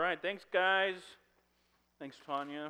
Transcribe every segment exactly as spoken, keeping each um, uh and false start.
right, thanks guys. Thanks, Tanya.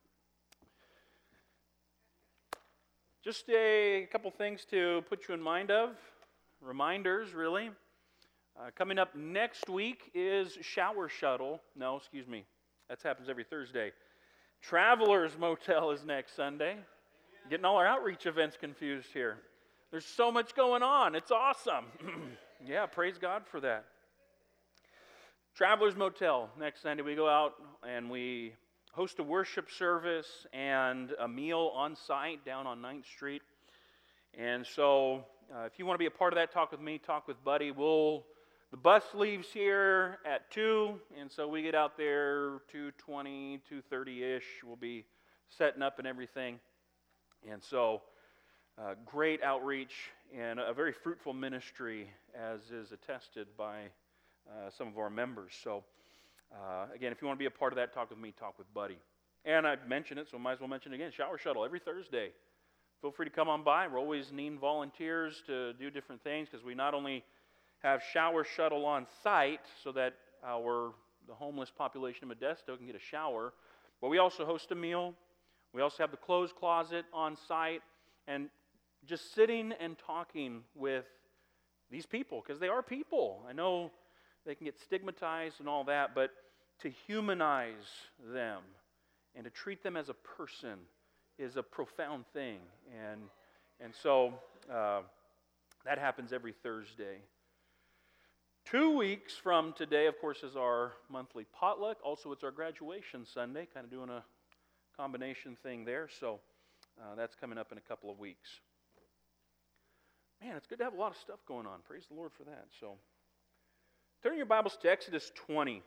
Just a couple things to put you in mind of. Reminders, really. Uh, coming up next week is Shower Shuttle. No, excuse me. That happens every Thursday. Travelers Motel is next Sunday. Getting all our outreach events confused here. There's so much going on. It's awesome. Yeah, praise God for that. Travelers Motel, next Sunday we go out and we host a worship service and a meal on site down on ninth Street. And so uh, if you want to be a part of that, talk with me, talk with Buddy. We'll, the bus leaves here at two, and so we get out there two twenty, two thirty-ish. We'll be setting up and everything. And so uh, great outreach and a very fruitful ministry, as is attested by Uh, some of our members. So, uh, again, if you want to be a part of that, talk with me, talk with Buddy. And I mentioned it, so I might as well mention it again. Shower Shuttle every Thursday. Feel free to come on by. We're always needing volunteers to do different things, because we not only have Shower Shuttle on site so that our the homeless population of Modesto can get a shower, but we also host a meal. We also have the clothes closet on site, and just sitting and talking with these people, because they are people. I know they can get stigmatized and all that, but to humanize them and to treat them as a person is a profound thing. And and so uh, that happens every Thursday. Two weeks from today, of course, is our monthly potluck. Also, it's our graduation Sunday, kind of doing a combination thing there. So uh, that's coming up in a couple of weeks. Man, it's good to have a lot of stuff going on. Praise the Lord for that. So turn your Bibles to Exodus twenty.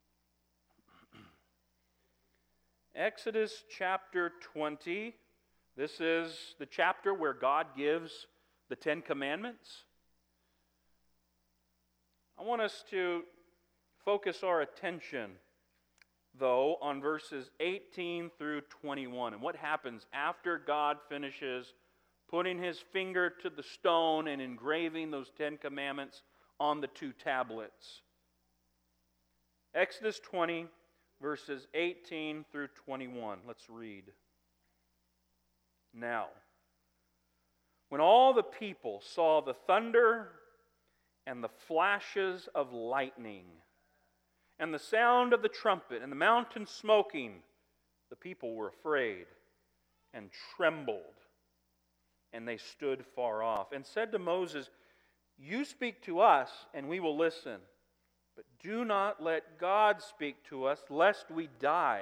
Exodus chapter twenty. This is the chapter where God gives the Ten Commandments. I want us to focus our attention, though, on verses eighteen through twenty-one, and what happens after God finishes putting His finger to the stone and engraving those Ten Commandments on the two tablets. Exodus twenty, verses eighteen through twenty-one. Let's read. Now, when all the people saw the thunder and the flashes of lightning and the sound of the trumpet and the mountain smoking, the people were afraid and trembled, and they stood far off and said to Moses, "You speak to us, and we will listen. But do not let God speak to us, lest we die."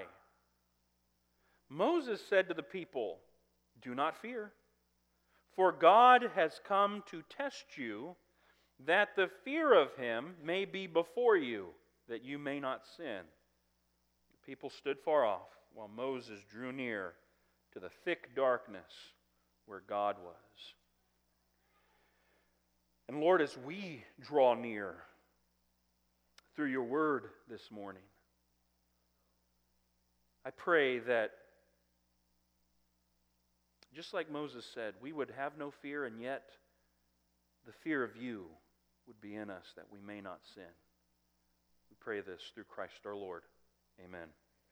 Moses said to the people, "Do not fear, for God has come to test you, that the fear of Him may be before you, that you may not sin." The people stood far off, while Moses drew near to the thick darkness where God was. And Lord, as we draw near through your word this morning, I pray that, just like Moses said, we would have no fear, and yet the fear of you would be in us, that we may not sin. We pray this through Christ our Lord. Amen.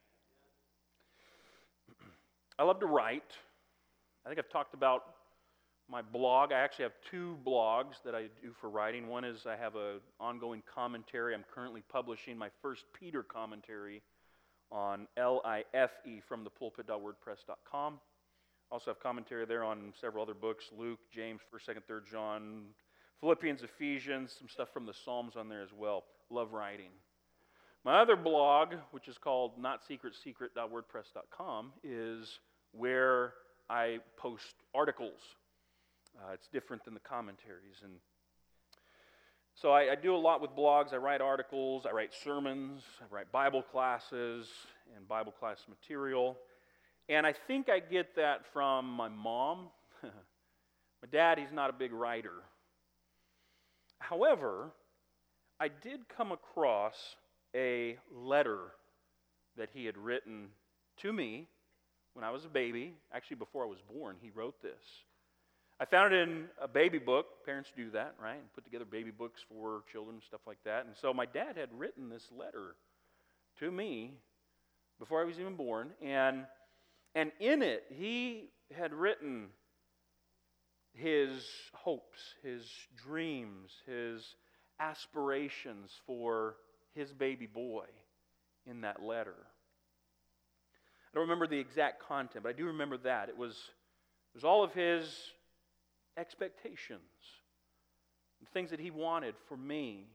I love to write. I think I've talked about my blog. I actually have two blogs that I do for writing. One is I have an ongoing commentary. I'm currently publishing my first Peter commentary on L I F E from the pulpit dot wordpress dot com. Also have commentary there on several other books, Luke, James, first, second, third John, Philippians, Ephesians, some stuff from the Psalms on there as well. Love writing. My other blog, which is called not secret secret dot wordpress dot com, is where I post articles. Uh, it's different than the commentaries. And so I, I do a lot with blogs. I write articles, I write sermons, I write Bible classes and Bible class material. And I think I get that from my mom. My dad, he's not a big writer. However, I did come across a letter that he had written to me when I was a baby. Actually, before I was born, he wrote this. I found it in a baby book. Parents do that, right? And put together baby books for children and stuff like that. And so my dad had written this letter to me before I was even born. And, and in it, He had written His hopes, His dreams, His aspirations for His baby boy in that letter. I don't remember the exact content, but I do remember that. It was, it was all of His expectations, things that He wanted for me.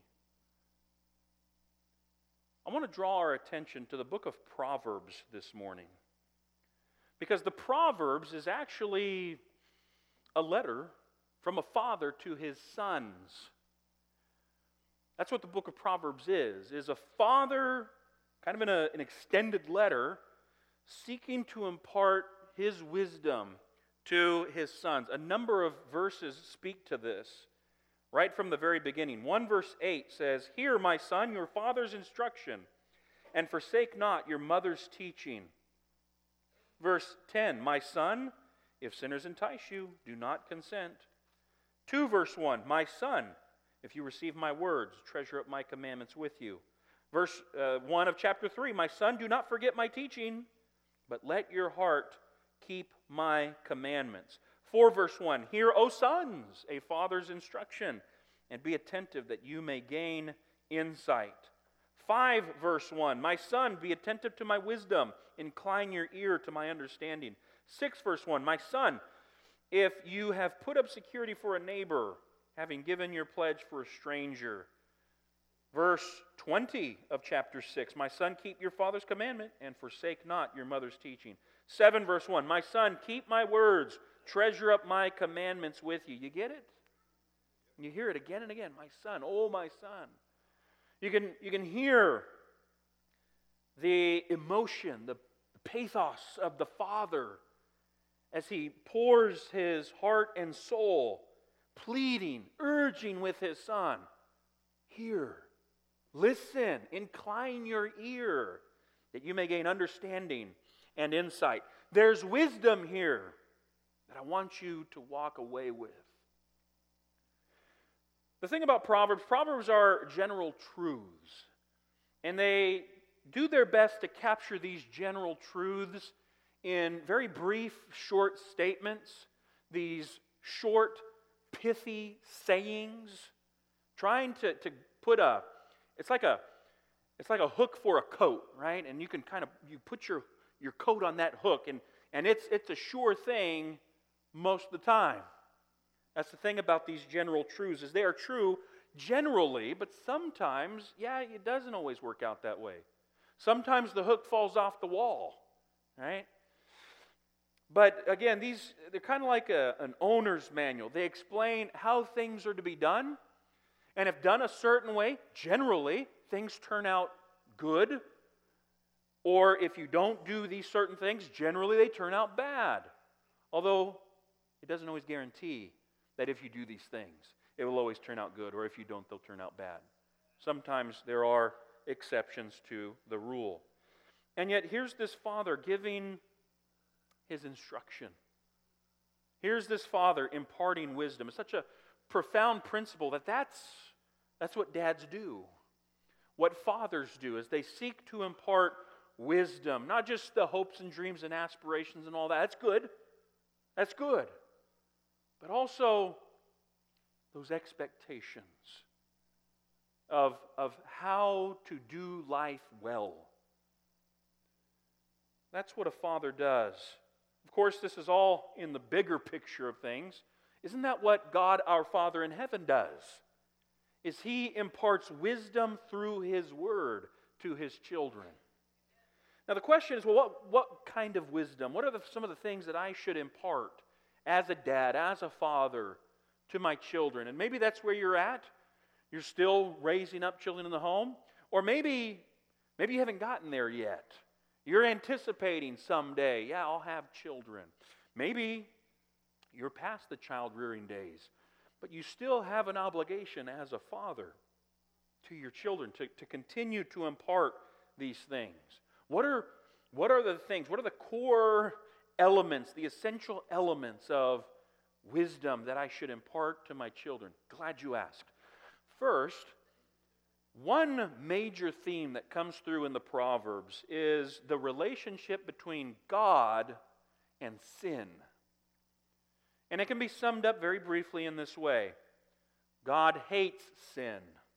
I want to draw our attention to the book of Proverbs this morning, because the Proverbs is actually a letter from a father to his sons. That's what the book of Proverbs is, is a father, kind of in a, an extended letter, seeking to impart his wisdom to his sons. A number of verses speak to this right from the very beginning. one verse eight says, "Hear, my son, your father's instruction, and forsake not your mother's teaching." Verse ten, "My son, if sinners entice you, do not consent." two verse one, "My son, if you receive my words, treasure up my commandments with you." Verse uh, one of chapter three, "My son, do not forget my teaching, but let your heart keep my commandments." four verse one, "Hear, O sons, a father's instruction, and be attentive that you may gain insight." five verse one, "My son, be attentive to my wisdom, incline your ear to my understanding." six verse one, "My son, if you have put up security for a neighbor, having given your pledge for a stranger." Verse twenty of chapter six, "My son, keep your father's commandment, and forsake not your mother's teaching." seven verse one, "My son, keep my words, treasure up my commandments with you." You get it? You hear it again and again. "My son, oh my son." You can, you can hear the emotion, the pathos of the father as he pours his heart and soul, pleading, urging with his son. "Hear, listen, incline your ear, that you may gain understanding and insight." There's wisdom here that I want you to walk away with. The thing about Proverbs, Proverbs are general truths. And they do their best to capture these general truths in very brief, short statements, these short, pithy sayings, trying to, to put a, it's like a, it's like a hook for a coat, right? And you can kind of, you put your, your coat on that hook, and, and it's, it's a sure thing most of the time. That's the thing about these general truths, is they are true generally, but sometimes, yeah, it doesn't always work out that way. Sometimes the hook falls off the wall, right? But again, these, they're kind of like a, an owner's manual. They explain how things are to be done, and if done a certain way, generally, things turn out good. Or if you don't do these certain things, generally they turn out bad. Although it doesn't always guarantee that if you do these things, it will always turn out good, or if you don't, they'll turn out bad. Sometimes there are exceptions to the rule. And yet here's this father giving his instruction. Here's this father imparting wisdom. It's such a profound principle that that's, that's what dads do. What fathers do is they seek to impart wisdom, not just the hopes and dreams and aspirations and all that. That's good. That's good. But also those expectations of, of how to do life well. That's what a father does. Of course, this is all in the bigger picture of things. Isn't that what God our Father in heaven does? Is He imparts wisdom through His Word to His children. Now the question is, well, what, what kind of wisdom? What are the, some of the things that I should impart as a dad, as a father, to my children? And maybe that's where you're at. You're still raising up children in the home. Or maybe, maybe you haven't gotten there yet. You're anticipating someday, yeah, I'll have children. Maybe you're past the child-rearing days, but you still have an obligation as a father to your children to, to continue to impart these things. What are, what are the things, what are the core elements, the essential elements of wisdom that I should impart to my children? Glad you asked. First, One major theme that comes through in the Proverbs is the relationship between God and sin. And it can be summed up very briefly in this way. God hates sin.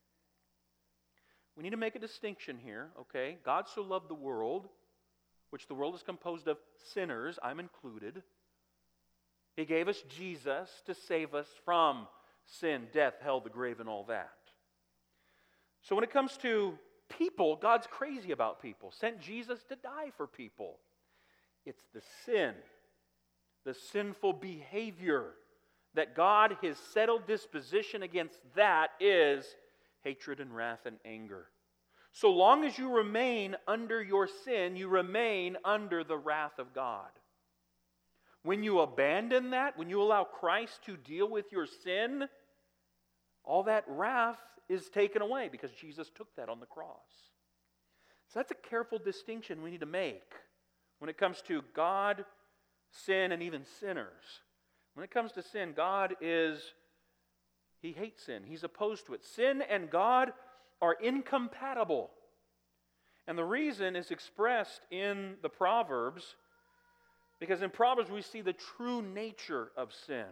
We need to make a distinction here, okay? God so loved the world, which the world is composed of sinners, I'm included. He gave us Jesus to save us from sin, death, hell, the grave, and all that. So when it comes to people, God's crazy about people. Sent Jesus to die for people. It's the sin, the sinful behavior that God, His settled disposition against that is hatred and wrath and anger. So long as you remain under your sin, you remain under the wrath of God. When you abandon that, when you allow Christ to deal with your sin, all that wrath is taken away because Jesus took that on the cross. So that's a careful distinction we need to make when it comes to God, sin, and even sinners. When it comes to sin, God is, He hates sin. He's opposed to it. Sin and God are incompatible. And the reason is expressed in the Proverbs, because in Proverbs we see the true nature of sin.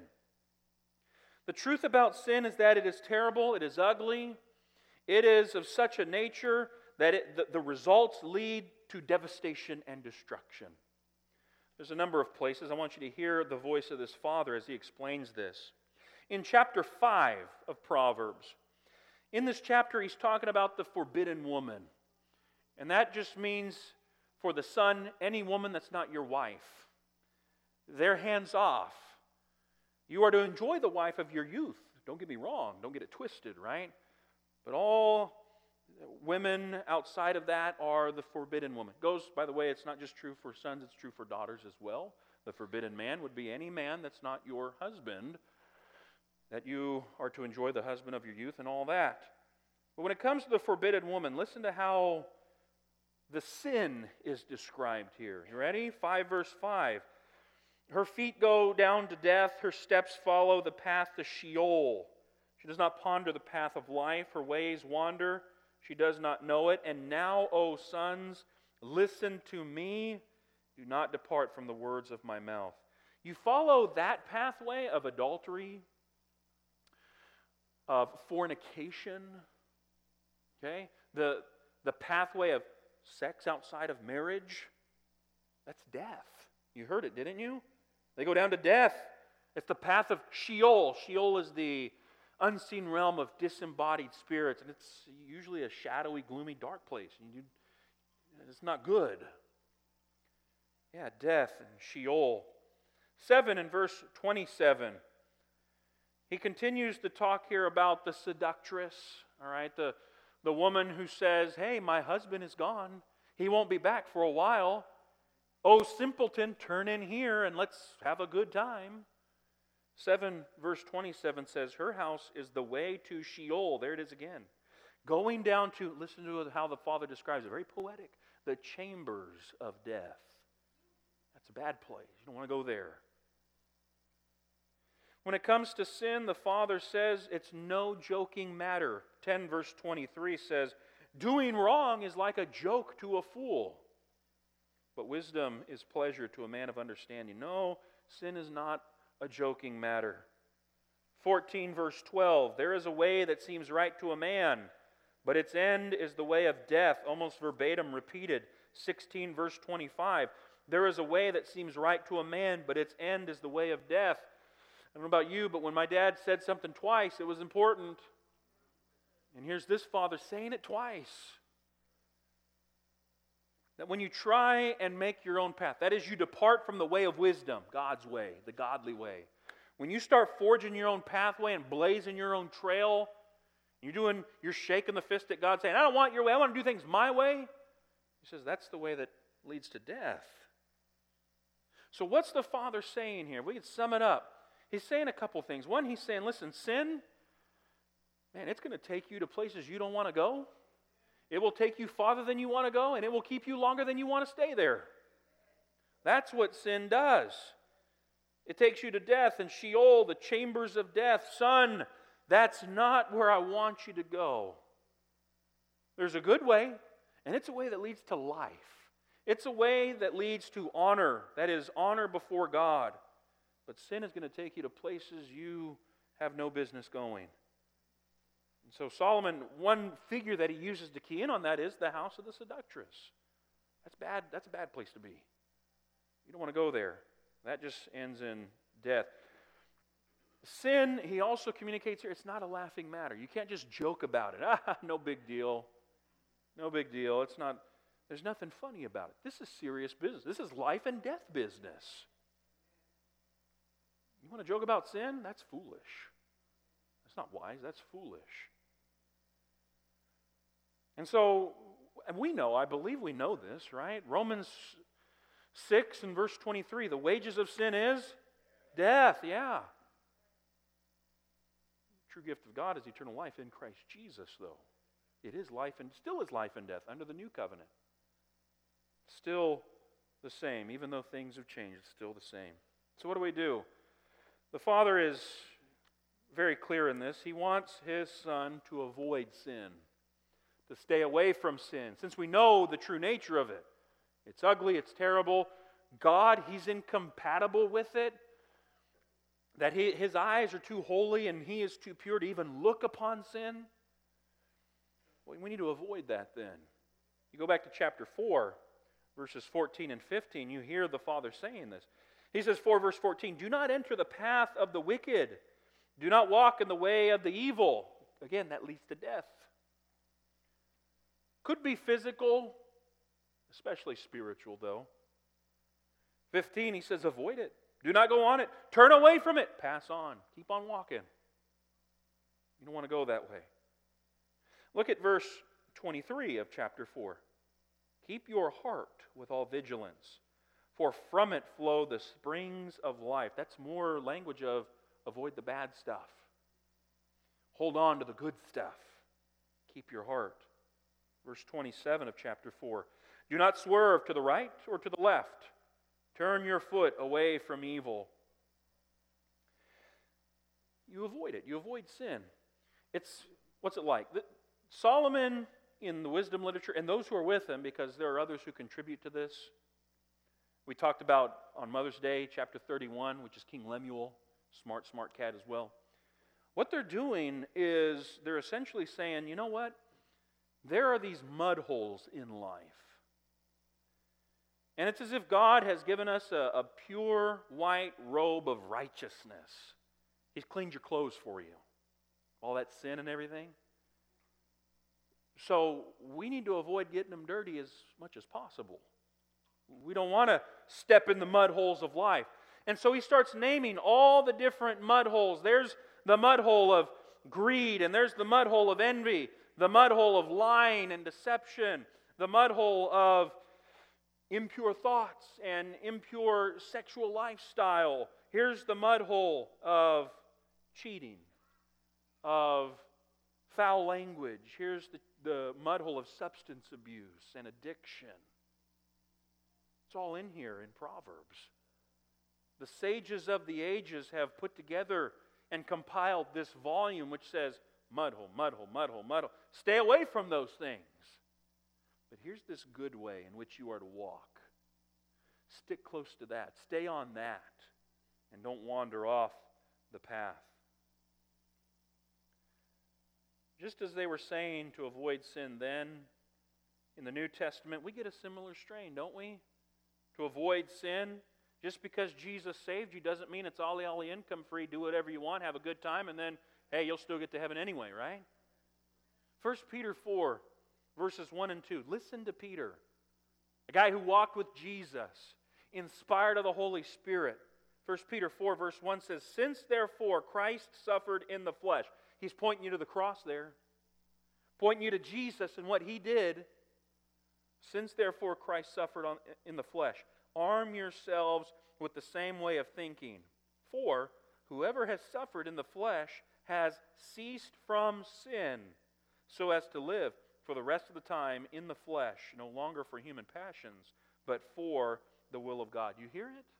The truth about sin is that it is terrible, it is ugly, it is of such a nature that it, the, the results lead to devastation and destruction. There's a number of places. I want you to hear the voice of this father as he explains this. In chapter five of Proverbs, in this chapter he's talking about the forbidden woman. And that just means, for the son, any woman that's not your wife. They're hands off. You are to enjoy the wife of your youth. Don't get me wrong. Don't get it twisted, right? But all women outside of that are the forbidden woman. It goes, by the way, it's not just true for sons, it's true for daughters as well. The forbidden man would be any man that's not your husband, that you are to enjoy the husband of your youth and all that. But when it comes to the forbidden woman, listen to how the sin is described here. You ready? five verse five. Her feet go down to death, her steps follow the path to Sheol. She does not ponder the path of life, her ways wander, she does not know it. And now, O sons, listen to me, do not depart from the words of my mouth. You follow that pathway of adultery, of fornication, okay? The, the pathway of sex outside of marriage, that's death. You heard it, didn't you? They go down to death. It's the path of Sheol. Sheol is the unseen realm of disembodied spirits, and it's usually a shadowy, gloomy, dark place. And you, it's not good. Yeah, death and Sheol. seven in verse twenty-seven. He continues to talk here about the seductress, all right, the, the woman who says, hey, my husband is gone. He won't be back for a while. Oh, simpleton, turn in here and let's have a good time. seven verse twenty-seven says, her house is the way to Sheol. There it is again. Going down to, listen to how the Father describes it, very poetic, the chambers of death. That's a bad place. You don't want to go there. When it comes to sin, the Father says it's no joking matter. ten verse twenty-three says, doing wrong is like a joke to a fool, but wisdom is pleasure to a man of understanding. No, sin is not a joking matter. fourteen verse twelve, there is a way that seems right to a man, but its end is the way of death, almost verbatim repeated. sixteen verse twenty-five, there is a way that seems right to a man, but its end is the way of death. I don't know about you, but when my dad said something twice, it was important. And here's this father saying it twice. That when you try and make your own path, that is, you depart from the way of wisdom, God's way, the godly way. When you start forging your own pathway and blazing your own trail, you're doing, you're shaking the fist at God saying, I don't want your way, I want to do things my way. He says that's the way that leads to death. So what's the Father saying here? We can sum it up. He's saying a couple things. One, he's saying, listen, sin, man, it's going to take you to places you don't want to go. It will take you farther than you want to go, and it will keep you longer than you want to stay there. That's what sin does. It takes you to death and Sheol, the chambers of death. Son, that's not where I want you to go. There's a good way, and it's a way that leads to life. It's a way that leads to honor, that is, honor before God. But sin is going to take you to places you have no business going. And so Solomon, one figure that he uses to key in on that is the house of the seductress. That's bad. That's a bad place to be. You don't want to go there. That just ends in death. Sin, he also communicates here, it's not a laughing matter. You can't just joke about it. Ah, no big deal. No big deal. It's not, there's nothing funny about it. This is serious business. This is life and death business. You want to joke about sin? That's foolish. That's not wise. That's foolish. And so, and we know, I believe we know this, right? Romans six and verse twenty-three, the wages of sin is death, yeah. The true gift of God is eternal life in Christ Jesus, though. It is life and still is life and death under the new covenant. Still the same, even though things have changed, it's still the same. So what do we do? The Father is very clear in this. He wants His Son to avoid sin, to stay away from sin, since we know the true nature of it. It's ugly, it's terrible. God, He's incompatible with it. That he, His eyes are too holy and He is too pure to even look upon sin. Well, we need to avoid that then. You go back to chapter four, verses fourteen and fifteen, you hear the Father saying this. He says, four verse fourteen, do not enter the path of the wicked. Do not walk in the way of the evil. Again, that leads to death. Could be physical, especially spiritual though. fifteen, he says, avoid it. Do not go on it. Turn away from it. Pass on. Keep on walking. You don't want to go that way. Look at verse twenty-three of chapter four. Keep your heart with all vigilance, for from it flow the springs of life. That's more language of avoid the bad stuff. Hold on to the good stuff. Keep your heart. Verse twenty-seven of chapter four. Do not swerve to the right or to the left. Turn your foot away from evil. You avoid it. You avoid sin. It's, what's it like? The, Solomon in the wisdom literature, and those who are with him, because there are others who contribute to this. We talked about on Mother's Day, chapter thirty-one, which is King Lemuel, smart, smart cat as well. What they're doing is they're essentially saying, you know what? There are these mud holes in life. And it's as if God has given us a, a pure white robe of righteousness. He's cleaned your clothes for you. All that sin and everything. So we need to avoid getting them dirty as much as possible. We don't want to step in the mud holes of life. And so he starts naming all the different mud holes. There's the mud hole of greed, and there's the mud hole of envy, the mud hole of lying and deception, the mud hole of impure thoughts and impure sexual lifestyle. Here's the mud hole of cheating, of foul language. Here's the, the mud hole of substance abuse and addiction. It's all in here in Proverbs. The sages of the ages have put together and compiled this volume which says, mud hole, mud hole, mud hole, mud hole. Stay away from those things. But here's this good way in which you are to walk. Stick close to that. Stay on that. And don't wander off the path. Just as they were saying to avoid sin then, in the New Testament, we get a similar strain, don't we? To avoid sin. Just because Jesus saved you doesn't mean it's ollie ollie income free, do whatever you want, have a good time, and then, hey, you'll still get to heaven anyway, right? First Peter four, verses one and two. Listen to Peter, a guy who walked with Jesus, inspired of the Holy Spirit. First Peter four, verse one says, since therefore Christ suffered in the flesh. He's pointing you to the cross there. Pointing you to Jesus and what He did. Since therefore Christ suffered on, in the flesh, arm yourselves with the same way of thinking. For whoever has suffered in the flesh has ceased from sin, so as to live for the rest of the time in the flesh, no longer for human passions, but for the will of God. You hear it?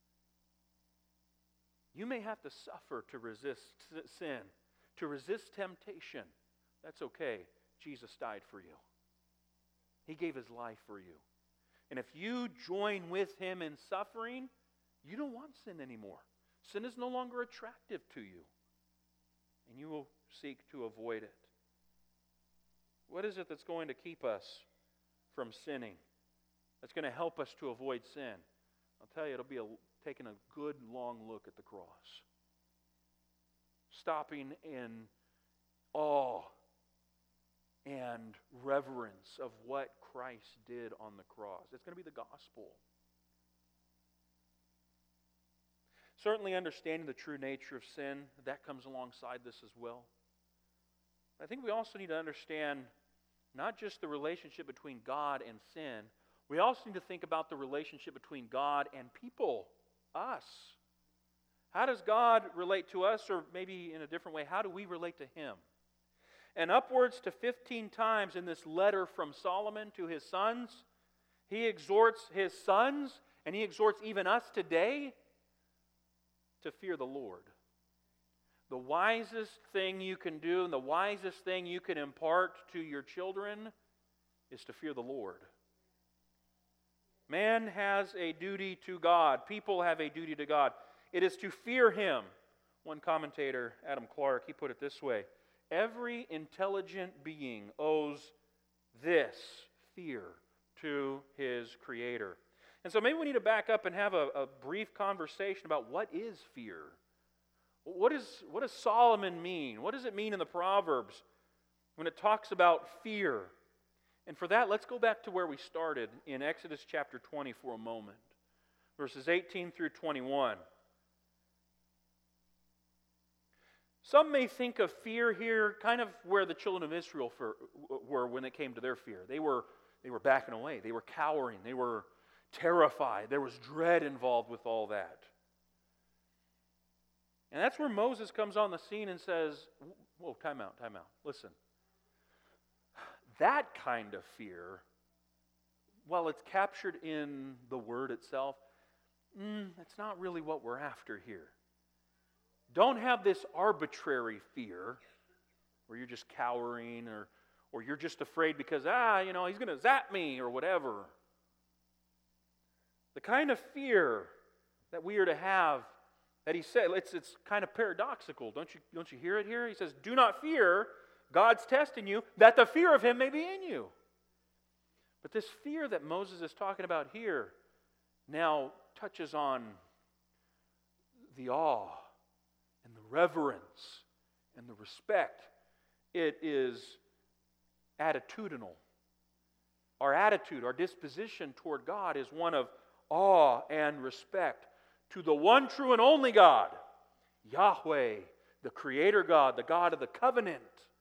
You may have to suffer to resist sin, to resist temptation. That's okay. Jesus died for you. He gave His life for you. And if you join with Him in suffering, you don't want sin anymore. Sin is no longer attractive to you. And you will seek to avoid it. What is it that's going to keep us from sinning? That's going to help us to avoid sin? I'll tell you, it'll be a, taking a good long look at the cross. Stopping in awe and reverence of what Christ did on the cross. It's going to be the gospel. Certainly understanding the true nature of sin, that comes alongside this as well. I think we also need to understand not just the relationship between God and sin, we also need to think about the relationship between God and people, us. How does God relate to us, or maybe in a different way, how do we relate to Him? And upwards to fifteen times in this letter from Solomon to his sons, he exhorts his sons, and he exhorts even us today, to fear the Lord. The wisest thing you can do and the wisest thing you can impart to your children is to fear the Lord. Man has a duty to God. People have a duty to God. It is to fear Him. One commentator, Adam Clark, he put it this way: every intelligent being owes this fear to his Creator. And so maybe we need to back up and have a, a brief conversation about what is fear. What, is, what does Solomon mean? What does it mean in the Proverbs when it talks about fear? And for that, let's go back to where we started in Exodus chapter twenty for a moment. Verses eighteen through twenty-one. Some may think of fear here kind of where the children of Israel for, were when it came to their fear. They were, they were backing away. They were cowering. They were terrified. There was dread involved with all that. And that's where Moses comes on the scene and says, whoa, time out, time out. Listen. That kind of fear, while it's captured in the word itself, mm, it's not really what we're after here. Don't have this arbitrary fear where you're just cowering or, or you're just afraid because, ah, you know, he's going to zap me or whatever. The kind of fear that we are to have, that he said, it's, it's kind of paradoxical. Don't you, don't you hear it here? He says, do not fear, God's testing you, that the fear of Him may be in you. But this fear that Moses is talking about here now touches on the awe and the reverence and the respect. It is attitudinal. Our attitude, our disposition toward God is one of awe and respect to the one true and only God, Yahweh, the Creator God, the God of the covenant.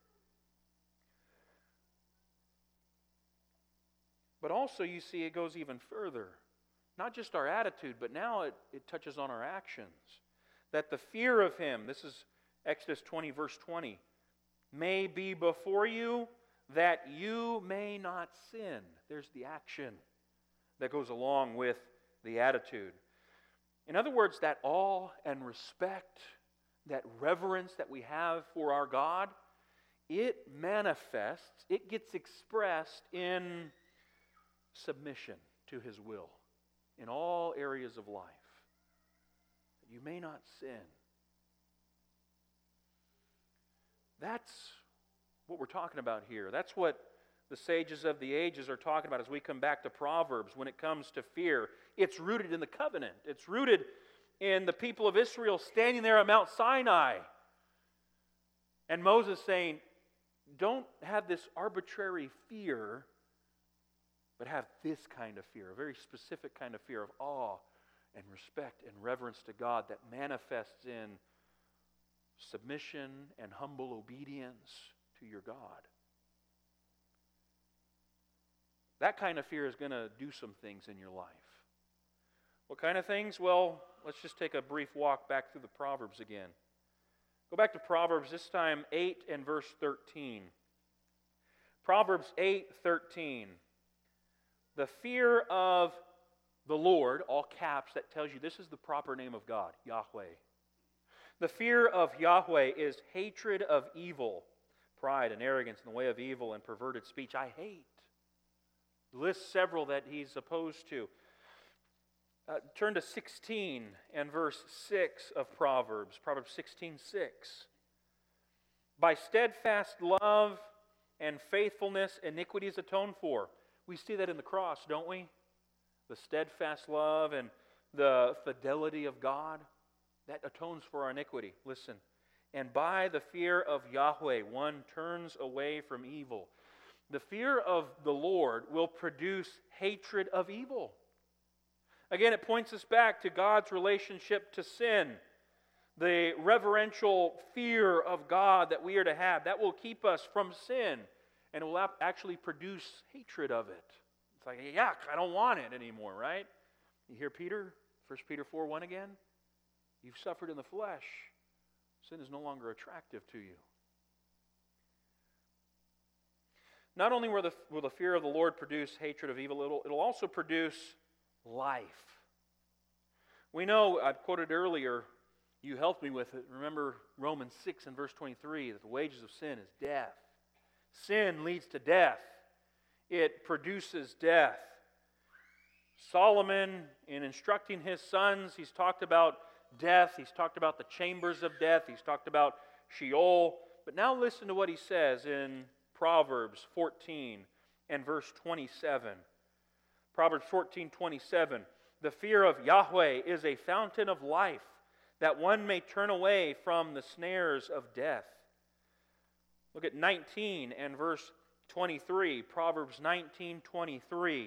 But also, you see, it goes even further. Not just our attitude, but now it, it touches on our actions. That the fear of Him, this is Exodus twenty, verse twenty, may be before you, that you may not sin. There's the action that goes along with the attitude. In other words, that awe and respect, that reverence that we have for our God, it manifests, it gets expressed in submission to His will in all areas of life. You may not sin. That's what we're talking about here. That's what the sages of the ages are talking about as we come back to Proverbs when it comes to fear. It's rooted in the covenant. It's rooted in the people of Israel standing there at Mount Sinai. And Moses saying, don't have this arbitrary fear, but have this kind of fear, a very specific kind of fear of awe and respect and reverence to God that manifests in submission and humble obedience to your God. That kind of fear is going to do some things in your life. What kind of things? Well, let's just take a brief walk back through the Proverbs again. Go back to Proverbs, this time eight and verse thirteen. Proverbs eight thirteen. The fear of the Lord, all caps, that tells you this is the proper name of God, Yahweh. The fear of Yahweh is hatred of evil, pride and arrogance and the way of evil and perverted speech I hate. He lists several that he's opposed to. Uh, turn to sixteen and verse six of Proverbs, Proverbs sixteen six. By steadfast love and faithfulness, iniquity is atoned for. We see that in the cross, don't we? The steadfast love and the fidelity of God, that atones for our iniquity. Listen. And by the fear of Yahweh, one turns away from evil. The fear of the Lord will produce hatred of evil. Again, it points us back to God's relationship to sin. The reverential fear of God that we are to have, that will keep us from sin, and it will actually produce hatred of it. It's like, yuck, I don't want it anymore, right? You hear Peter, First Peter four one again? You've suffered in the flesh. Sin is no longer attractive to you. Not only will the, will the fear of the Lord produce hatred of evil, it'll, it'll also produce life. We know, I've quoted earlier, you helped me with it. Remember Romans six and verse twenty-three, that the wages of sin is death. Sin leads to death. It produces death. Solomon, in instructing his sons, he's talked about death. He's talked about the chambers of death. He's talked about Sheol. But now listen to what he says in Proverbs fourteen and verse twenty-seven. Proverbs fourteen twenty-seven. The fear of Yahweh is a fountain of life, that one may turn away from the snares of death. Look at nineteen and verse twenty-three. Proverbs nineteen twenty-three.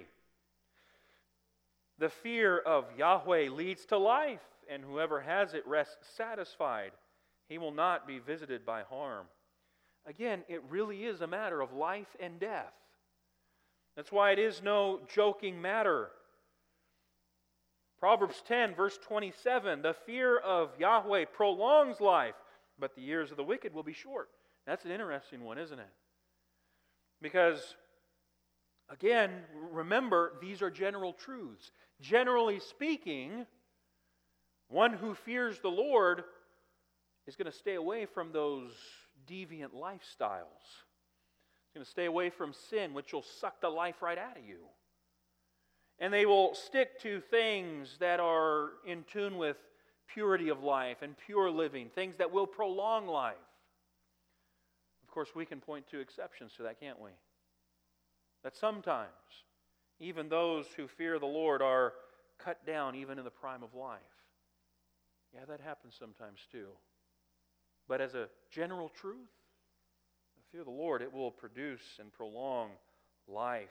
The fear of Yahweh leads to life, and whoever has it rests satisfied. He will not be visited by harm. Again, it really is a matter of life and death. That's why it is no joking matter. Proverbs ten, verse twenty-seven, the fear of Yahweh prolongs life, but the years of the wicked will be short. That's an interesting one, isn't it? Because, again, remember, these are general truths. Generally speaking, one who fears the Lord is going to stay away from those deviant lifestyles. He's going to stay away from sin, which will suck the life right out of you. And they will stick to things that are in tune with purity of life and pure living, things that will prolong life. Of course, we can point to exceptions to that, can't we? That sometimes, even those who fear the Lord are cut down even in the prime of life. Yeah, that happens sometimes too. But as a general truth, the fear of the Lord, it will produce and prolong life.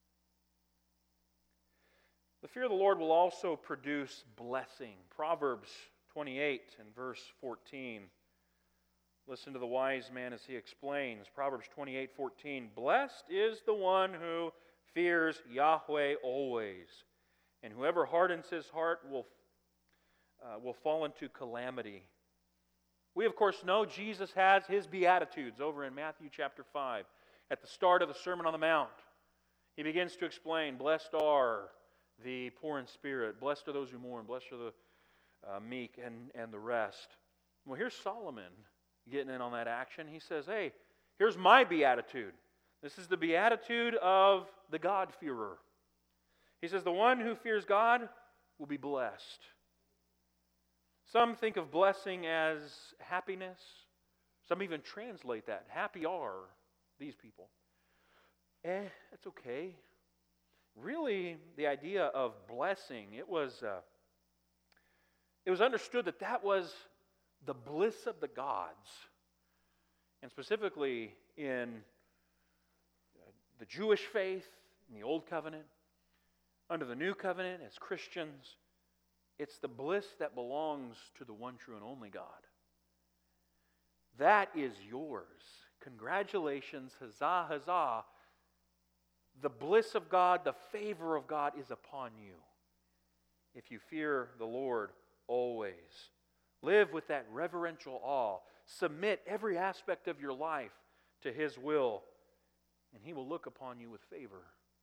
The fear of the Lord will also produce blessing. Proverbs twenty-eight and verse fourteen. Listen to the wise man as he explains. Proverbs twenty-eight fourteen. Blessed is the one who fears Yahweh always, and whoever hardens his heart will, uh, will fall into calamity. We, of course, know Jesus has his Beatitudes over in Matthew chapter five. At the start of the Sermon on the Mount, he begins to explain, blessed are the poor in spirit, blessed are those who mourn, blessed are the uh, meek, and, and the rest. Well, here's Solomon getting in on that action. He says, hey, here's my beatitude. This is the beatitude of the God-fearer. He says, the one who fears God will be blessed. Some think of blessing as happiness. Some even translate that. Happy are these people. Eh, that's okay. Really, the idea of blessing, it was, uh, it was understood that that was the bliss of the gods. And specifically in the Jewish faith, in the Old Covenant, under the New Covenant as Christians, it's the bliss that belongs to the one true and only God. That is yours. Congratulations, huzzah, huzzah. The bliss of God, the favor of God is upon you if you fear the Lord always. Live with that reverential awe. Submit every aspect of your life to His will, and He will look upon you with favor.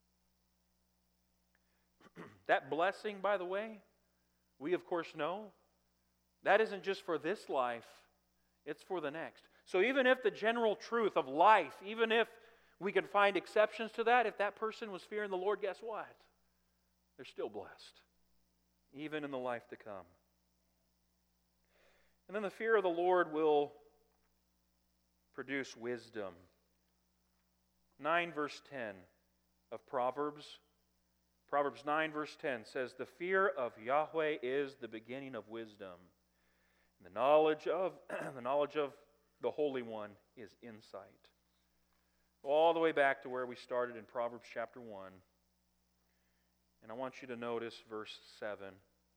That blessing, by the way, we of course know, that isn't just for this life, it's for the next. So even if the general truth of life, even if we can find exceptions to that, if that person was fearing the Lord, guess what? They're still blessed, even in the life to come. And then the fear of the Lord will produce wisdom. nine verse ten of Proverbs. Proverbs nine verse ten says, "The fear of Yahweh is the beginning of wisdom. And the knowledge of the knowledge of the Holy One is insight." All the way back to where we started in Proverbs chapter one. And I want you to notice verse seven.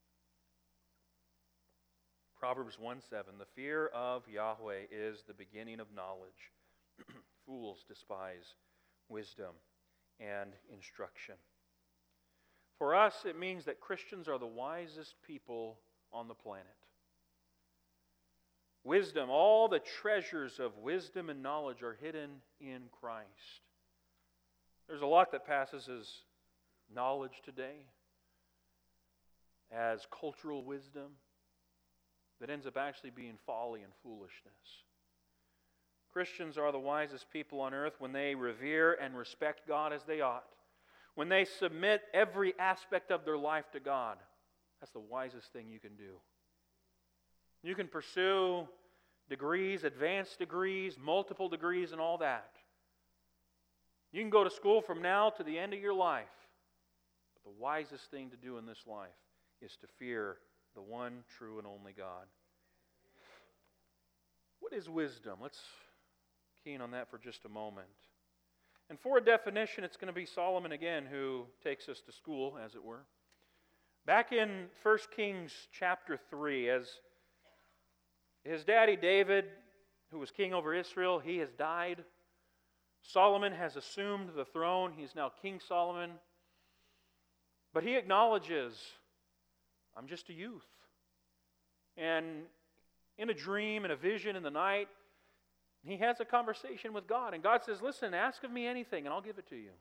Proverbs one seven, "The fear of Yahweh is the beginning of knowledge. Fools despise wisdom and instruction." For us, it means that Christians are the wisest people on the planet. Wisdom, all the treasures of wisdom and knowledge are hidden in Christ. There's a lot that passes as knowledge today, as cultural wisdom, that ends up actually being folly and foolishness. Christians are the wisest people on earth when they revere and respect God as they ought. When they submit every aspect of their life to God. That's the wisest thing you can do. You can pursue degrees, advanced degrees, multiple degrees, and all that. You can go to school from now to the end of your life. But the wisest thing to do in this life is to fear the one true and only God. What is wisdom? Let's key in on that for just a moment. And for a definition, it's going to be Solomon again who takes us to school, as it were. Back in First Kings chapter three, as his daddy David, who was king over Israel, he has died. Solomon has assumed the throne. He's now King Solomon. But he acknowledges, I'm just a youth. And in a dream, in a vision in the night, he has a conversation with God. And God says, listen, ask of me anything and I'll give it to you.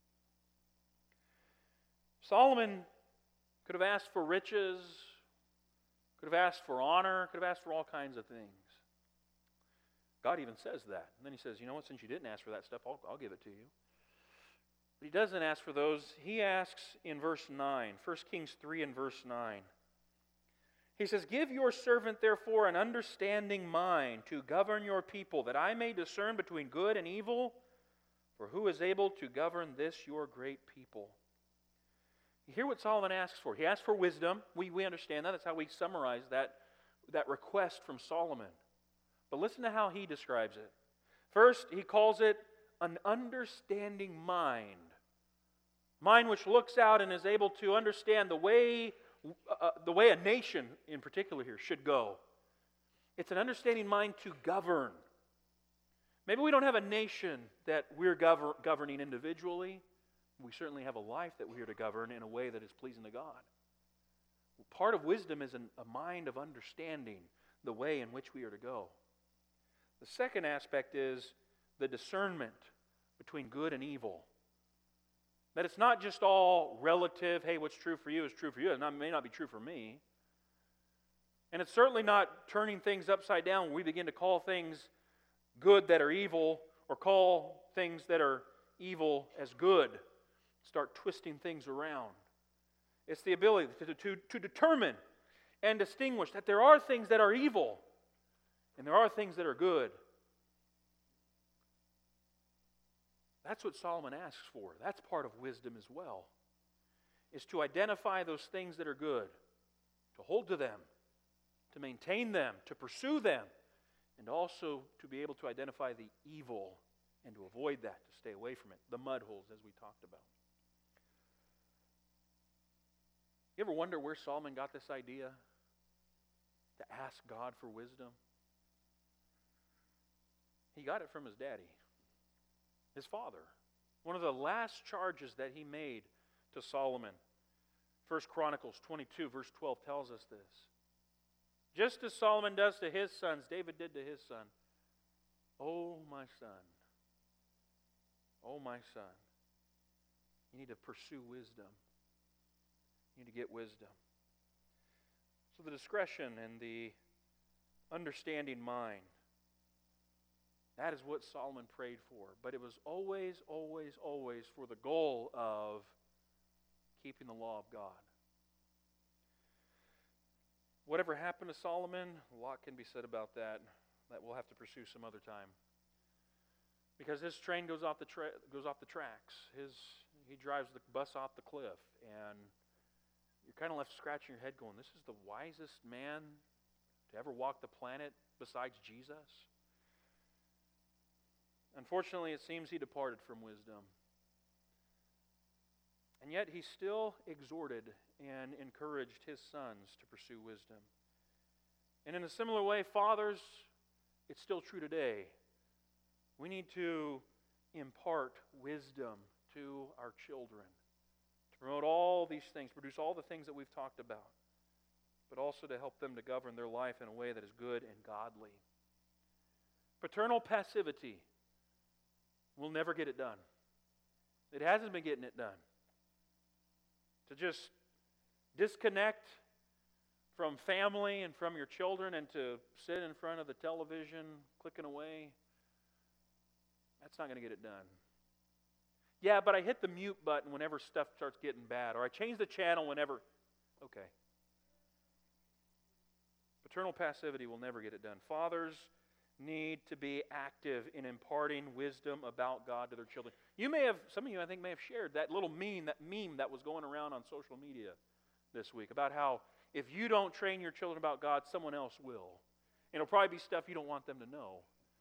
Solomon could have asked for riches, could have asked for honor, could have asked for all kinds of things. God even says that. And then he says, you know what, since you didn't ask for that stuff, I'll, I'll give it to you. But he doesn't ask for those. He asks in verse nine, First Kings three and verse nine. He says, give your servant therefore an understanding mind to govern your people, that I may discern between good and evil, for who is able to govern this your great people? You hear what Solomon asks for. He asks for wisdom. We, we understand that. That's how we summarize that, that request from Solomon. But listen to how he describes it. First, he calls it an understanding mind. Mind which looks out and is able to understand the way, uh, the way a nation in particular here should go. It's an understanding mind to govern. Maybe we don't have a nation that we're gover- governing individually. We certainly have a life that we are to govern in a way that is pleasing to God. Part of wisdom is an, a mind of understanding the way in which we are to go. The second aspect is the discernment between good and evil. That it's not just all relative, hey, what's true for you is true for you. It may not be true for me. And it's certainly not turning things upside down when we begin to call things good that are evil or call things that are evil as good. Start twisting things around. It's the ability to, to, to determine and distinguish that there are things that are evil and there are things that are good. That's what Solomon asks for. That's part of wisdom as well. Is to identify those things that are good, to hold to them, to maintain them, to pursue them, and also to be able to identify the evil and to avoid that, to stay away from it. The mud holes, as we talked about. You ever wonder where Solomon got this idea to ask God for wisdom? He got it from his daddy, his father. One of the last charges that he made to Solomon, First Chronicles twenty-two, verse twelve tells us this. Just as Solomon does to his sons, David did to his son. Oh, my son. Oh, my son. You need to pursue wisdom. You need to get wisdom. So the discretion and the understanding mind. That is what Solomon prayed for. But it was always, always, always for the goal of keeping the law of God. Whatever happened to Solomon, a lot can be said about that. That we'll have to pursue some other time. Because his train goes off the tra- goes off the tracks. His he drives the bus off the cliff, and you're kind of left scratching your head, going, "This is the wisest man to ever walk the planet besides Jesus." Unfortunately, it seems he departed from wisdom. And yet he still exhorted and encouraged his sons to pursue wisdom. And in a similar way, fathers, it's still true today. We need to impart wisdom to our children, to promote all these things, produce all the things that we've talked about, but also to help them to govern their life in a way that is good and godly. Paternal passivity will never get it done. It hasn't been getting it done. To just disconnect from family and from your children and to sit in front of the television clicking away, that's not going to get it done. Yeah, but I hit the mute button whenever stuff starts getting bad, or I change the channel whenever... Okay. Paternal passivity will never get it done. Fathers need to be active in imparting wisdom about God to their children. You may have, some of you I think may have shared that little meme, that meme that was going around on social media this week about how if you don't train your children about God, someone else will. And it'll probably be stuff you don't want them to know.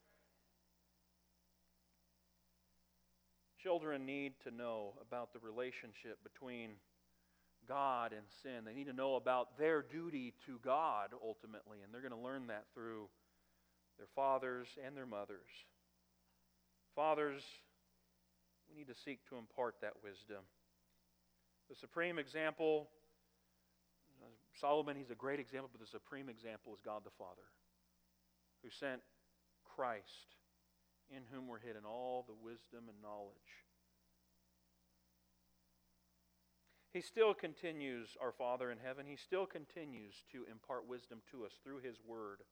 Children need to know about the relationship between God and sin. They need to know about their duty to God ultimately, and they're going to learn that through their fathers and their mothers. Fathers, we need to seek to impart that wisdom. The supreme example, Solomon, he's a great example, but the supreme example is God the Father, who sent Christ, in whom were hidden all the wisdom and knowledge. He still continues, our Father in heaven, He still continues to impart wisdom to us through His Word.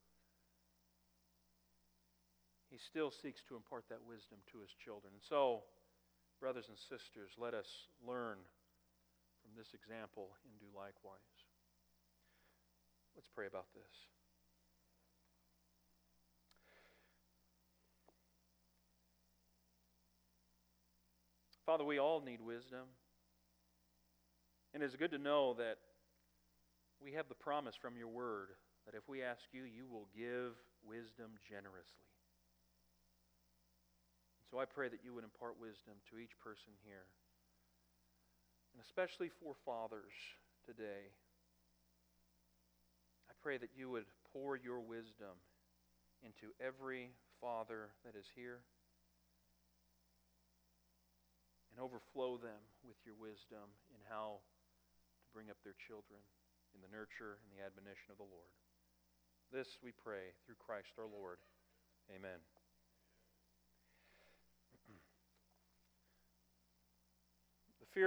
He still seeks to impart that wisdom to His children. And so, brothers and sisters, let us learn from this example and do likewise. Let's pray about this. Father, we all need wisdom. And it's good to know that we have the promise from your word that if we ask you, you will give wisdom generously. So I pray that you would impart wisdom to each person here, and especially for fathers today. I pray that you would pour your wisdom into every father that is here and overflow them with your wisdom in how to bring up their children in the nurture and the admonition of the Lord. This we pray through Christ our Lord. Amen.